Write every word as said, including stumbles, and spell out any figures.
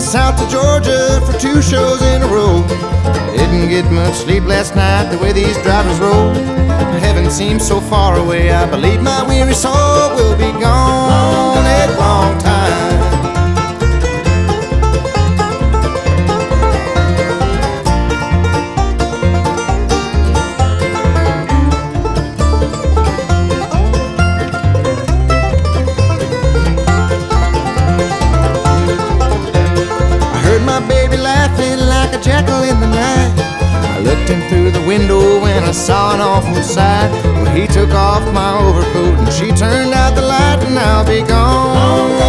south to Georgia for two shows in a row. Didn't get much sleep last night, the way these drivers roll. Heaven seems so far away, I believe my weary soul will be gone a long time. Like a jackal in the night, I looked in through the window and I saw an awful sight. Well, he took off my overcoat and she turned out the light, and I'll be gone